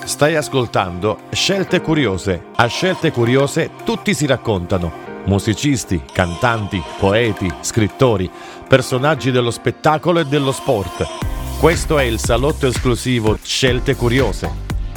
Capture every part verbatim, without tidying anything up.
Stai ascoltando Scelte Curiose. A Scelte Curiose tutti si raccontano. Musicisti, cantanti, poeti, scrittori, personaggi dello spettacolo e dello sport. Questo è il salotto esclusivo Scelte Curiose.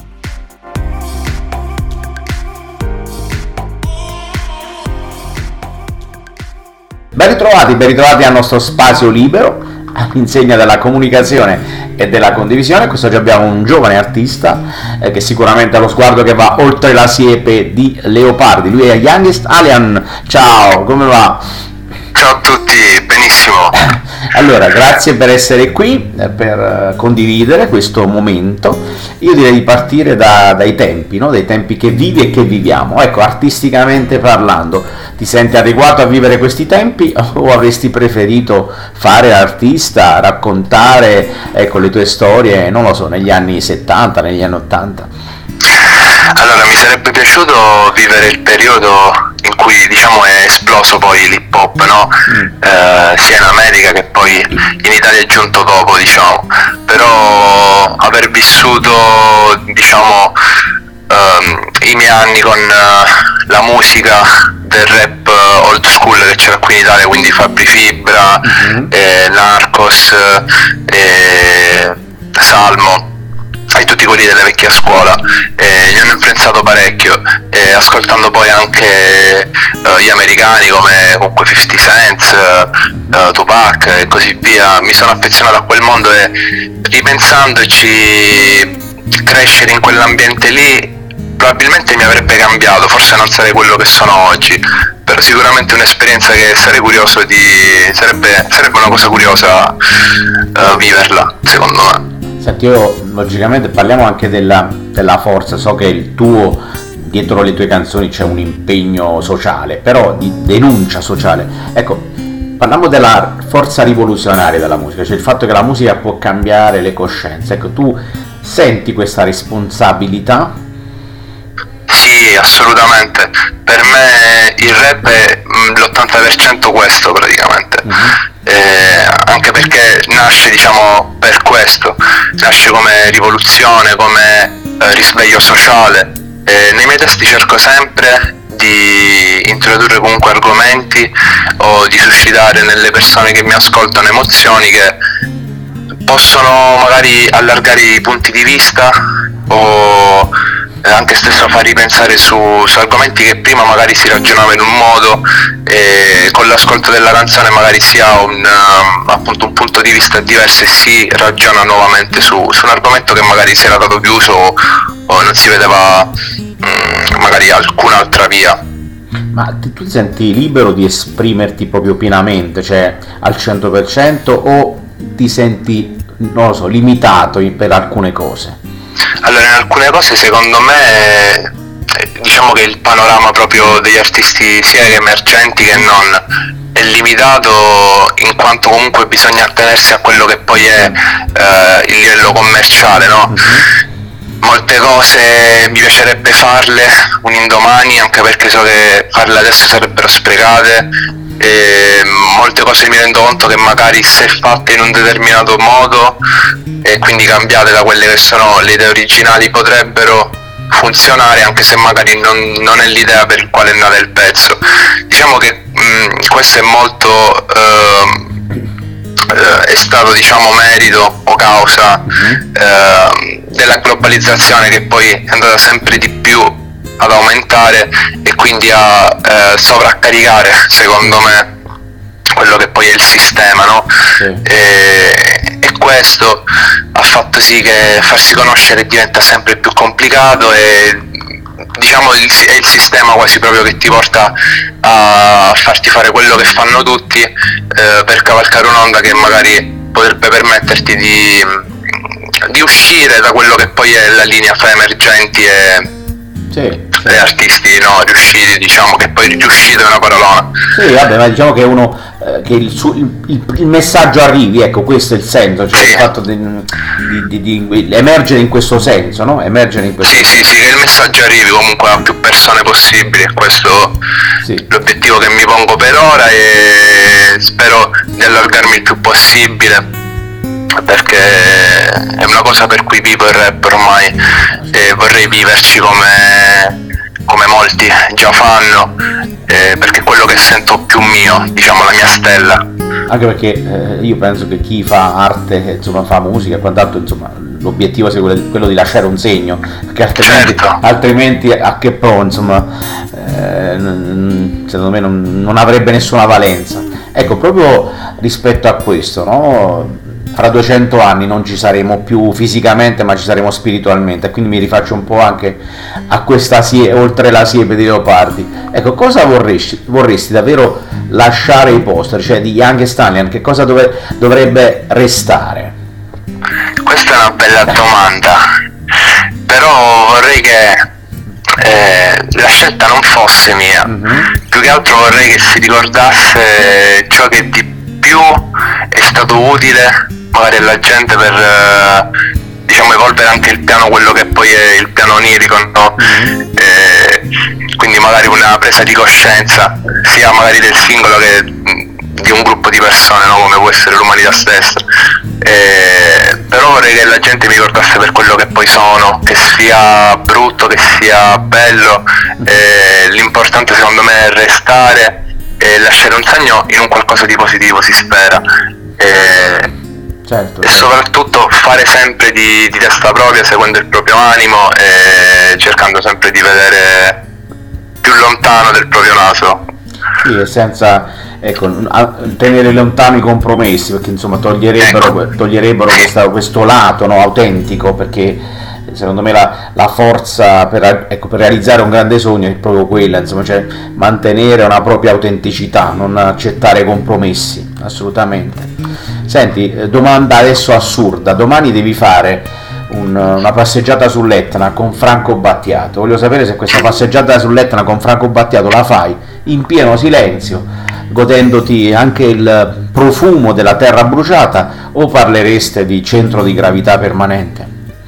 Ben ritrovati, ben ritrovati al nostro spazio libero, all'insegna della comunicazione e della condivisione. Quest'oggi abbiamo un giovane artista eh, che sicuramente ha lo sguardo che va oltre la siepe di Leopardi. Lui è Youngest Alien. Ciao, come va? Ciao a tutti, benissimo. Allora, grazie per essere qui, eh, per condividere questo momento. Io direi di partire da, dai tempi, no? Dai tempi che vivi e che viviamo. Ecco, artisticamente parlando, ti senti adeguato a vivere questi tempi o avresti preferito fare l'artista, raccontare ecco, le tue storie, non lo so, negli anni settanta, negli anni ottanta? Allora, mi sarebbe piaciuto vivere il periodo in cui diciamo è esploso poi l'hip hop, no? Mm. Eh, sia in America che poi in Italia è giunto dopo, diciamo. Però aver vissuto, diciamo, ehm, i miei anni con uh, la musica del rap uh, old school che c'era qui in Italia, quindi Fabri Fibra, mm-hmm. eh, Narcos, eh, Salmo, ai tutti quelli della vecchia scuola, eh, mi hanno influenzato parecchio, eh, ascoltando poi anche uh, gli americani come comunque fifty Cent, uh, Tupac e così via. Mi sono affezionato a quel mondo e ripensandoci, crescere in quell'ambiente lì probabilmente mi avrebbe cambiato, forse non sarei quello che sono oggi, però sicuramente un'esperienza che sarei curioso di sarebbe, sarebbe una cosa curiosa uh, viverla, secondo me. Senti, io logicamente parliamo anche della, della forza, so che il tuo, dietro le tue canzoni c'è un impegno sociale, però di denuncia sociale. Ecco, parliamo della forza rivoluzionaria della musica, cioè il fatto che la musica può cambiare le coscienze. Ecco, tu senti questa responsabilità? Sì, assolutamente. Per me il rap è l'ottanta per cento questo praticamente. Mm-hmm. Eh, anche perché nasce, diciamo, per questo, nasce come rivoluzione, come eh, risveglio sociale. Eh, nei miei testi cerco sempre di introdurre comunque argomenti o di suscitare nelle persone che mi ascoltano emozioni che possono magari allargare i punti di vista o anche stesso far ripensare su, su argomenti che prima magari si ragionava in un modo e con l'ascolto della canzone magari si ha un, uh, appunto un punto di vista diverso e si ragiona nuovamente su, su un argomento che magari si era dato chiuso o, o non si vedeva um, magari alcun'altra via. Ma tu ti senti libero di esprimerti proprio pienamente, cioè al cento per cento, o ti senti, non lo so, limitato per alcune cose? Allora, in alcune cose secondo me diciamo che il panorama proprio degli artisti sia emergenti che non è limitato, in quanto comunque bisogna attenersi a quello che poi è eh, il livello commerciale, no? Mm-hmm. Molte cose mi piacerebbe farle un indomani, anche perché so che farle adesso sarebbero sprecate. E molte cose mi rendo conto che magari se fatte in un determinato modo e quindi cambiate da quelle che sono le idee originali potrebbero funzionare, anche se magari non, non è l'idea per il quale è nato il pezzo. Diciamo che mh, questo è molto eh, è stato, diciamo, merito o causa eh, della globalizzazione, che poi è andata sempre di più ad aumentare e quindi a eh, sovraccaricare, secondo me, quello che poi è il sistema, no? Sì. E, e questo ha fatto sì che farsi conoscere diventa sempre più complicato e diciamo il, è il sistema quasi proprio che ti porta a farti fare quello che fanno tutti eh, per cavalcare un'onda che magari potrebbe permetterti di, di uscire da quello che poi è la linea fra emergenti e Sì, sì. e artisti no riusciti, diciamo, che poi riuscito è una parolona. Sì, vabbè, ma diciamo che uno eh, che il, su, il, il, il messaggio arrivi, ecco, questo è il senso, cioè sì. Il fatto di, di, di, di emergere in questo senso, no? Emergere in questo sì, senso. Sì, sì, che il messaggio arrivi comunque a più persone possibili, questo sì. È l'obiettivo che mi pongo per ora e spero di allargarmi il più possibile, perché è una cosa per cui vivo il rap ormai e vorrei vorrei viverci come, come molti già fanno, eh, perché è quello che sento più mio, diciamo la mia stella. Anche perché eh, io penso che chi fa arte, insomma fa musica e quant'altro, insomma l'obiettivo sia quello, quello di lasciare un segno, perché altrimenti, certo. altrimenti a che pro, insomma, eh, secondo me non, non avrebbe nessuna valenza. Ecco, proprio rispetto a questo, no? Fra duecento anni non ci saremo più fisicamente, ma ci saremo spiritualmente, quindi mi rifaccio un po' anche a questa siepe, oltre la siepe dei leopardi. Ecco, cosa vorresti, vorresti davvero lasciare ai posteri, cioè di Young Stallion, che cosa dove, dovrebbe restare? Questa è una bella domanda, però vorrei che eh, la scelta non fosse mia, mm-hmm. più che altro vorrei che si ricordasse ciò che di più è stato utile magari alla gente per eh, diciamo evolvere anche il piano, quello che poi è il piano onirico, no? Mm-hmm. eh, quindi magari una presa di coscienza sia magari del singolo che di un gruppo di persone, no? Come può essere l'umanità stessa. Eh, però vorrei che la gente mi ricordasse per quello che poi sono, che sia brutto, che sia bello, eh, l'importante secondo me è restare e lasciare un segno in un qualcosa di positivo, si spera, eh, certo, e soprattutto fare sempre di, di testa propria, seguendo il proprio animo e cercando sempre di vedere più lontano del proprio naso. Sì, senza... Ecco, tenere lontano i compromessi, perché insomma toglierebbero, ecco. toglierebbero questa, questo lato, no, autentico, perché secondo me la, la forza per, ecco, per realizzare un grande sogno è proprio quella, insomma, cioè mantenere una propria autenticità, non accettare compromessi, assolutamente. Senti, domanda adesso assurda, domani devi fare un, una passeggiata sull'Etna con Franco Battiato, voglio sapere se questa passeggiata sull'Etna con Franco Battiato la fai in pieno silenzio, godendoti anche il profumo della terra bruciata, o parlereste di centro di gravità permanente?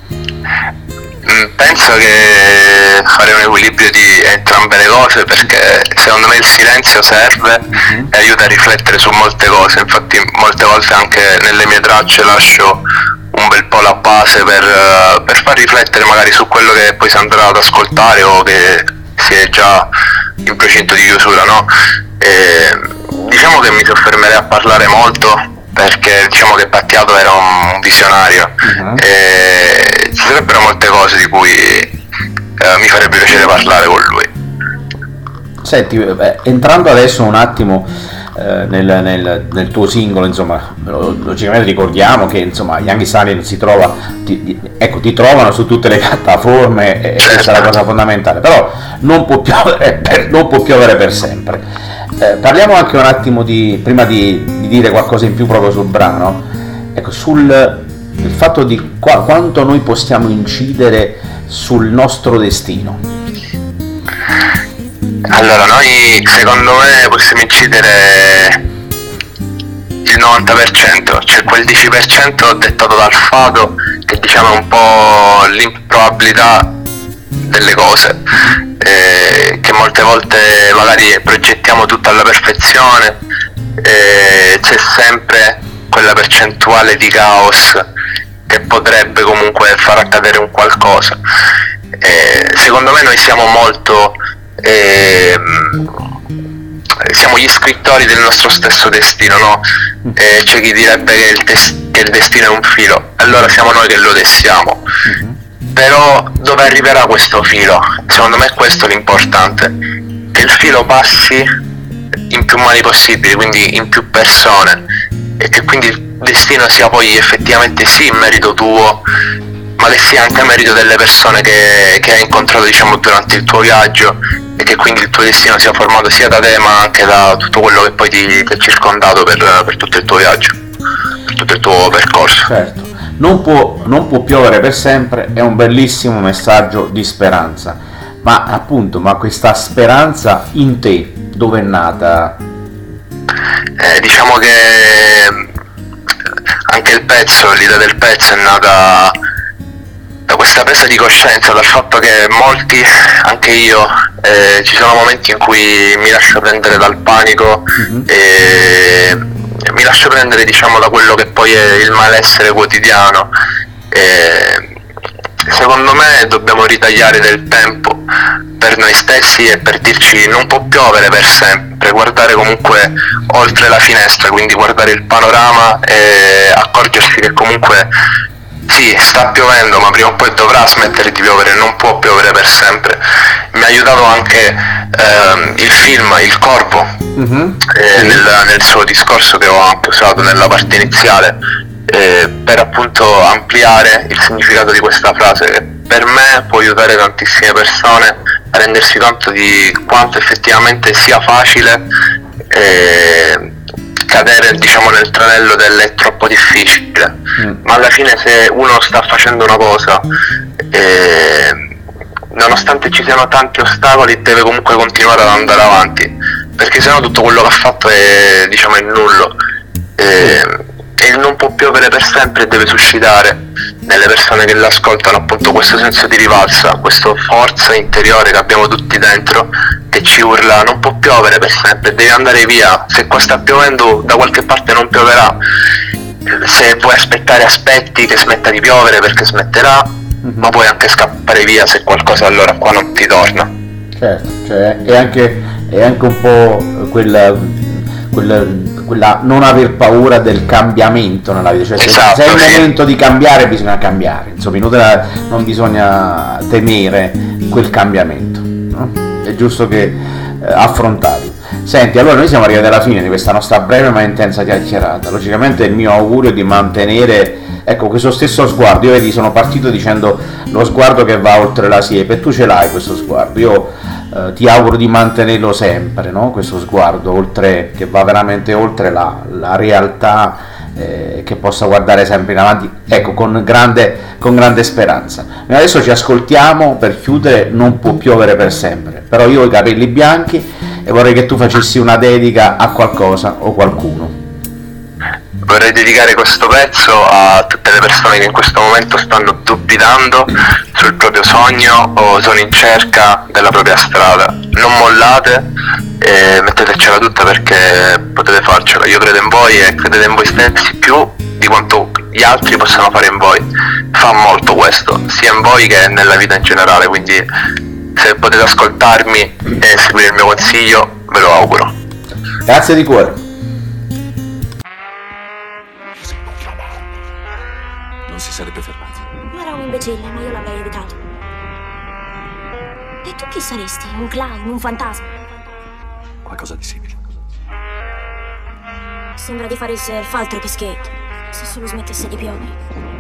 Penso che fare un equilibrio di entrambe le cose, perché secondo me il silenzio serve mm-hmm. e aiuta a riflettere su molte cose. Infatti molte volte anche nelle mie tracce lascio un bel po' la base per, per far riflettere magari su quello che poi si andrà ad ascoltare o che si è già in procinto di chiusura, no? E diciamo che mi soffermerei a parlare molto, perché diciamo che Battiato era un visionario, uh-huh. e ci sarebbero molte cose di cui eh, mi farebbe piacere parlare con lui. Senti, beh, entrando adesso un attimo eh, nel, nel, nel tuo singolo, insomma, logicamente ricordiamo che insomma Young Stallion si trova, ti, ecco, ti trovano su tutte le piattaforme, e certo. Questa è la cosa fondamentale, però non può piovere per, non può piovere per sempre. Eh, parliamo anche un attimo di, prima di, di dire qualcosa in più proprio sul brano, ecco, sul il fatto di qua, quanto noi possiamo incidere sul nostro destino. Allora, noi secondo me possiamo incidere il novanta per cento, cioè quel dieci per cento dettato dal fato, che diciamo è un po' l'improbabilità delle cose, eh, che molte volte magari progettiamo tutto alla perfezione, eh, c'è sempre quella percentuale di caos che potrebbe comunque far accadere un qualcosa. Eh, secondo me noi siamo molto eh, siamo gli scrittori del nostro stesso destino, no? Eh, c'è chi direbbe che il, tes- che il destino è un filo, allora siamo noi che lo tessiamo. Però dove arriverà questo filo? Secondo me è questo l'importante, che il filo passi in più mani possibili, quindi in più persone, e che quindi il destino sia poi effettivamente sì merito tuo, ma che sia anche merito delle persone che, che hai incontrato, diciamo, durante il tuo viaggio, e che quindi il tuo destino sia formato sia da te ma anche da tutto quello che poi ti, ti è circondato per, per tutto il tuo viaggio, per tutto il tuo percorso. Certo. Non può, non può piovere per sempre è un bellissimo messaggio di speranza, ma appunto, ma questa speranza in te dove è nata? Eh, diciamo che anche il pezzo, l'idea del pezzo è nata da questa presa di coscienza, dal fatto che molti, anche io, eh, ci sono momenti in cui mi lascio prendere dal panico, mm-hmm. e mi lascio prendere, diciamo, da quello che poi è il malessere quotidiano, e, secondo me dobbiamo ritagliare del tempo per noi stessi e per dirci non può piovere per sempre, guardare comunque oltre la finestra, quindi guardare il panorama e accorgersi che comunque sì, sta piovendo, ma prima o poi dovrà smettere di piovere, non può piovere per sempre. Mi ha aiutato anche ehm, il film Il Corvo, mm-hmm. eh, nel, nel suo discorso che ho anche usato nella parte iniziale, eh, per appunto ampliare il significato di questa frase, che per me può aiutare tantissime persone a rendersi conto di quanto effettivamente sia facile eh, cadere, diciamo, nel tranello dell'è troppo difficile, mm. ma alla fine se uno sta facendo una cosa eh, nonostante ci siano tanti ostacoli deve comunque continuare ad andare avanti, perché sennò tutto quello che ha fatto è, diciamo, è nullo, eh, e il non può piovere per sempre deve suscitare nelle persone che l'ascoltano appunto questo senso di rivalsa, questa forza interiore che abbiamo tutti dentro che ci urla non può piovere per sempre, devi andare via, se qua sta piovendo da qualche parte non pioverà, se vuoi aspettare aspetti che smetta di piovere perché smetterà, mm-hmm. ma puoi anche scappare via se qualcosa allora qua non ti torna. Certo, cioè è anche, è anche un po' quella, quella, quella non aver paura del cambiamento nella vita, cioè esatto, se, se è il sì. momento di cambiare bisogna cambiare, insomma inutile, non bisogna temere quel cambiamento, no? È giusto che eh, affrontarlo. Senti, allora noi siamo arrivati alla fine di questa nostra breve ma intensa chiacchierata. Logicamente il mio augurio è di mantenere, ecco, questo stesso sguardo. Io vedi, sono partito dicendo lo sguardo che va oltre la siepe, tu ce l'hai questo sguardo. Io eh, ti auguro di mantenerlo sempre, no? Questo sguardo oltre, che va veramente oltre la, la realtà, eh, che possa guardare sempre in avanti, ecco, con grande, con grande speranza. Noi adesso ci ascoltiamo per chiudere Non può piovere per sempre, però io ho i capelli bianchi e vorrei che tu facessi una dedica a qualcosa o qualcuno. Vorrei dedicare questo pezzo a tutte le persone che in questo momento stanno dubitando sul proprio sogno o sono in cerca della propria strada. Non mollate e mettetecela tutta, perché potete farcela. Io credo in voi e credete in voi stessi più di quanto gli altri possano fare in voi. Fa molto questo, sia in voi che nella vita in generale, quindi se potete ascoltarmi e seguire il mio consiglio ve lo auguro. Grazie di cuore. Non si sarebbe fermati. Era un imbecille, ma io l'avrei evitato. E tu chi saresti? Un clown, un fantasma? Qualcosa di simile. Sembra di fare il surf, altro che skate. Se solo smettesse di piovere.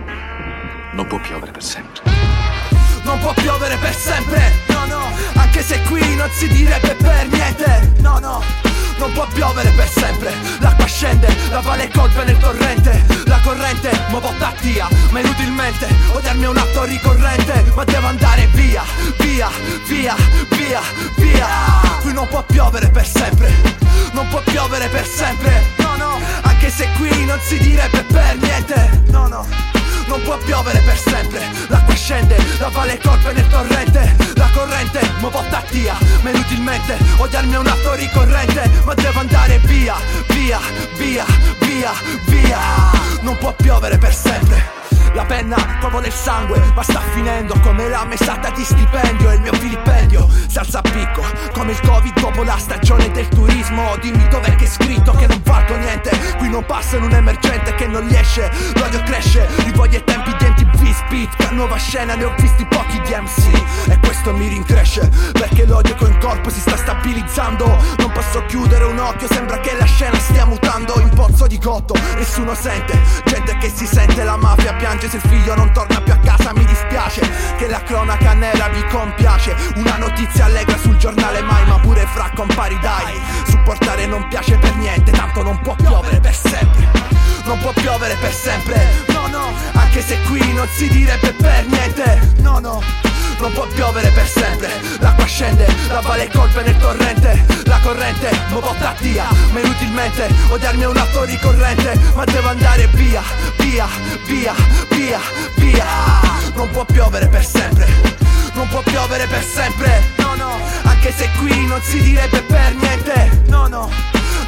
Non può piovere per sempre. Non può piovere per sempre, no no. Anche se qui non si direbbe per niente, no no. Non può piovere per sempre, l'acqua scende, la valle colpe nel torrente. La corrente mo porta via, ma inutilmente odiarmi è un atto ricorrente. Ma devo andare via, via, via, via, via. Qui non può piovere per sempre, non può piovere per sempre, no no. Anche se qui non si direbbe per niente, no no. Non può piovere per sempre, l'acqua scende, la valle colpe nel torrente. La corrente mo porta via, ma inutilmente odiarmi è un atto ricorrente. Ma devo andare via, via, via, via, via. Non può piovere per sempre. La penna proprio nel sangue, ma sta finendo come la mesata di stipendio. E il mio vilipendio si alza a picco come il covid dopo la stagione del turismo. Dimmi dov'è che è scritto che non valgo niente. Qui non passa in un emergente che non riesce. L'odio cresce, rivoglio ai tempi di M T V Speed. Per nuova scena ne ho visti pochi di M C e questo mi rincresce, perché l'odio con il corpo si sta stabilizzando. Non posso chiudere un occhio, sembra che la scena stia mutando. In pozzo di cotto, nessuno sente, gente che si sente, la mafia piange se il figlio non torna più a casa. Mi dispiace che la cronaca nera vi compiace. Una notizia allegra sul giornale mai, ma pure fra compari dai. Supportare non piace per niente, tanto non può piovere per sempre. Non può piovere per sempre, no no. Anche se qui non si direbbe per niente, no no. Non può piovere per sempre, l'acqua scende, la valle colpe nel torrente. La corrente mo porta via, ma inutilmente odiarmi è un atto ricorrente. Ma devo andare via, via, via, via, via. Non può piovere per sempre, non può piovere per sempre, no no. Anche se qui non si direbbe per niente, no no.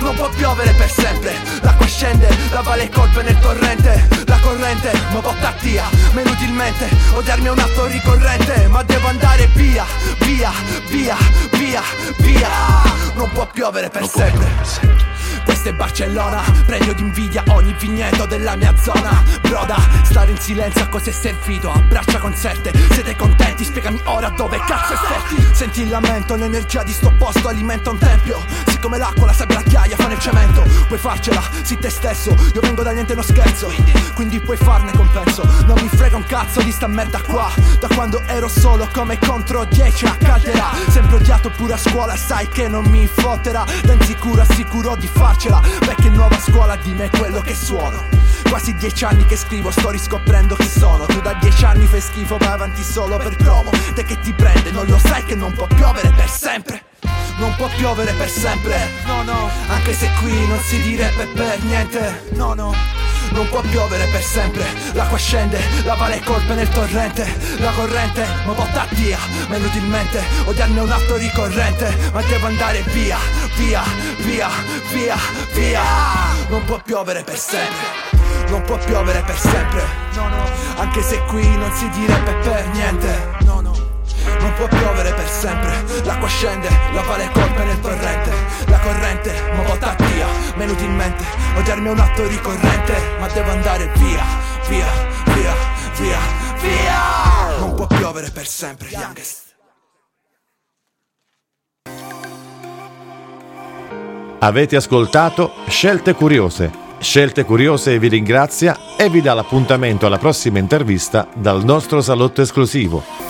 non può piovere per sempre. L'acqua scende, la valle colpe nel torrente. La corrente mi porta via, ma inutilmente odiarmi è un atto ricorrente. Ma devo andare via, via, via, via, via. Non può piovere per Non può sempre. piovere per sempre. Questa è Barcellona, pregno d'invidia ogni vigneto della mia zona. Broda, stare in silenzio a cosa è servito? A braccia conserte, siete contenti? Spiegami ora dove cazzo è forti. Senti il lamento, l'energia di sto posto alimenta un tempio. Siccome l'acqua la sabbia la ghiaia fa nel cemento. Puoi farcela, sii te stesso, io vengo da niente, non scherzo. Quindi puoi farne compenso, non mi frega un cazzo di sta merda qua. Da quando ero solo come contro dieci a Caldera. Sempre odiato pure a scuola, sai che non mi fotterà. Da insicuro assicuro di farcela, perché nuova scuola di me è quello che suono. Quasi dieci anni che scrivo, sto riscoprendo chi sono. Tu da dieci anni fai schifo, vai avanti solo per promo. Te che ti prende, non lo sai che non può piovere per sempre. Non può piovere per sempre, no no. Anche se qui non si direbbe per niente, no no. Non può piovere per sempre, l'acqua scende, la valle colpe nel torrente. La corrente mi porta via, ma inutilmente odiarmi è un atto ricorrente. Ma devo andare via, via, via, via, via. Non può piovere per sempre, non può piovere per sempre, no no. Anche se qui non si direbbe per niente, no no. Non può piovere per sempre, l'acqua scende, la valle colpe nel torrente. La corrente mi porta via, ma inutilmente odiarmi è un atto ricorrente. Ma devo andare via, via, via, via, via. Non può piovere per sempre, youngest. Avete ascoltato Scelte Curiose. Scelte Curiose vi ringrazia e vi dà l'appuntamento alla prossima intervista dal nostro salotto esclusivo.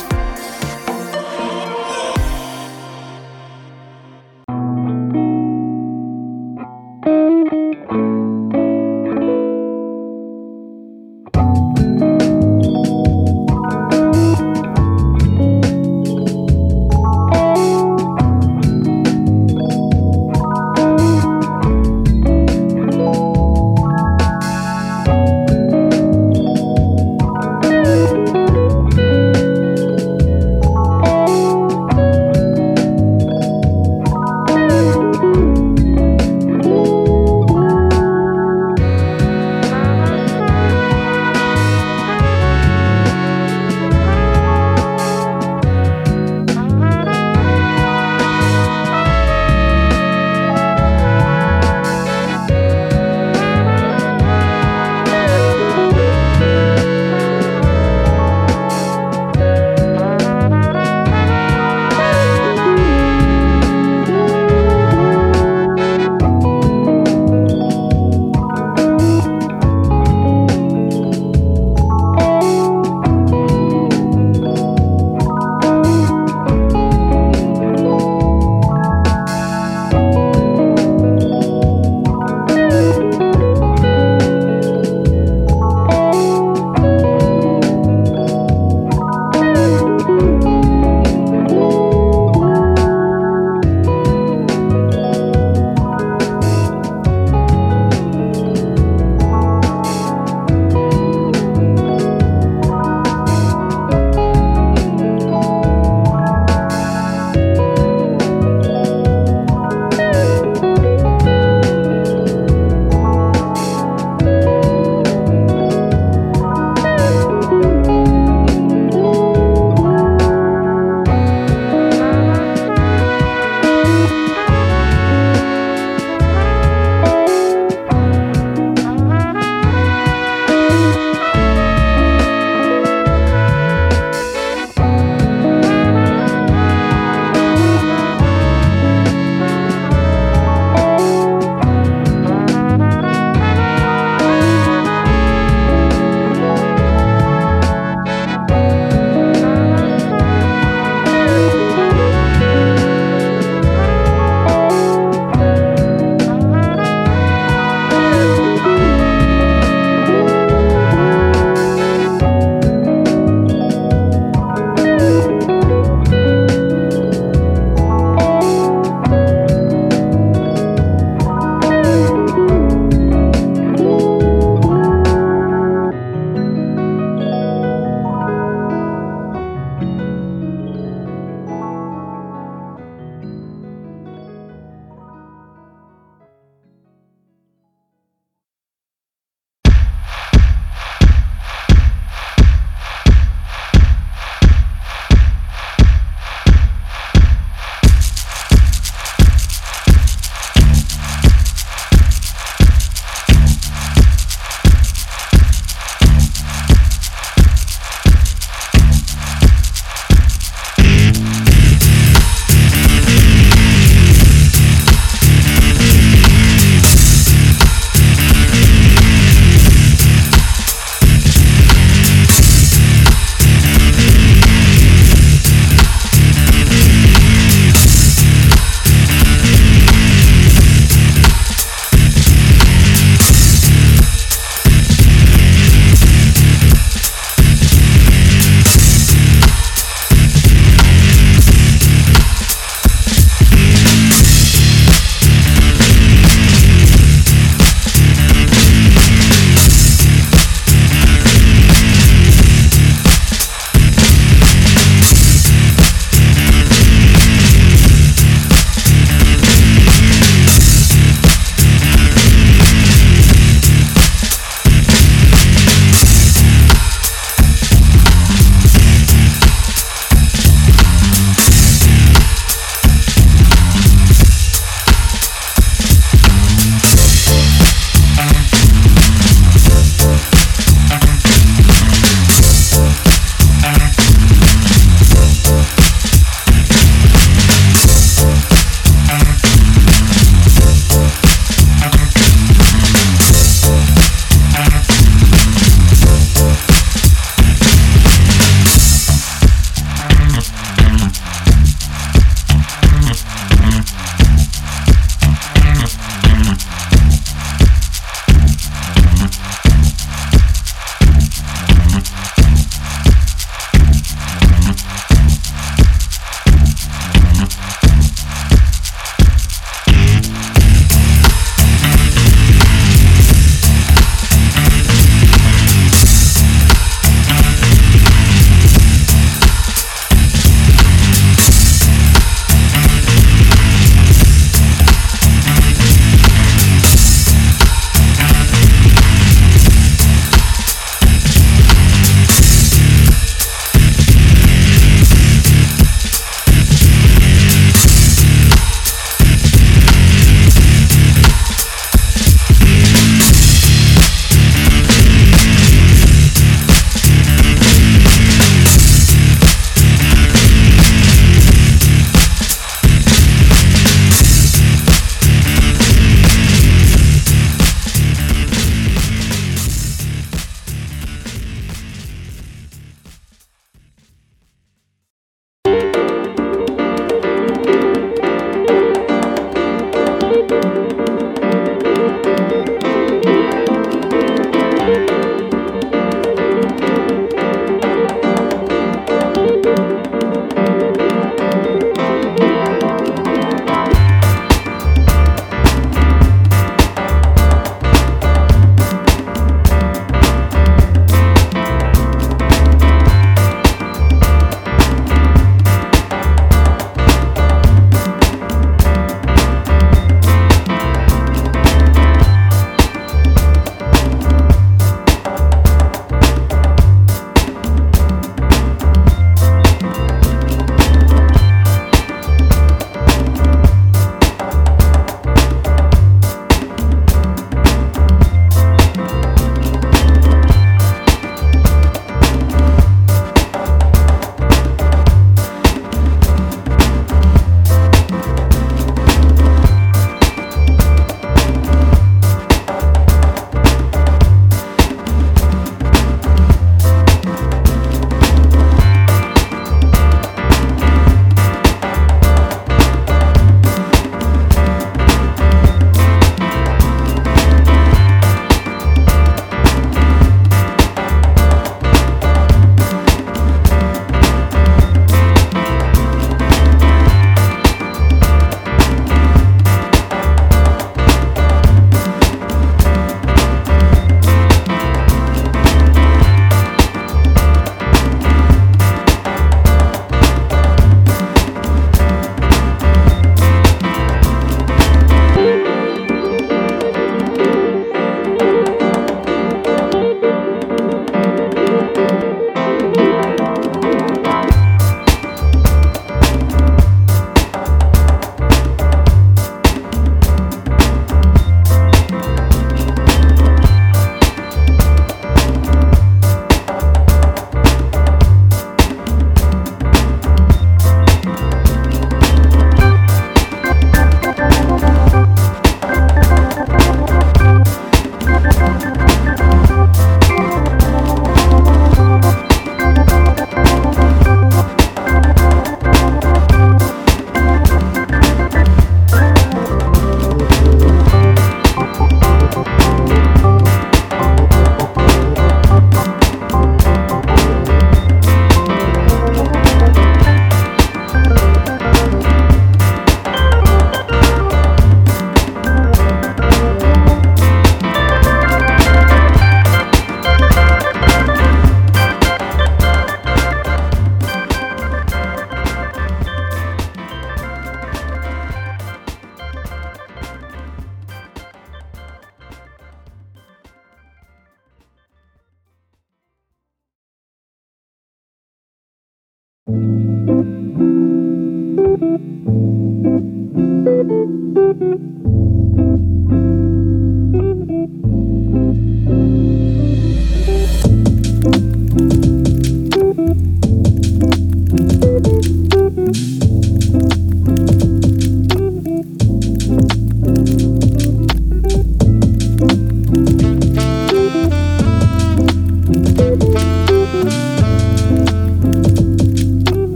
Thank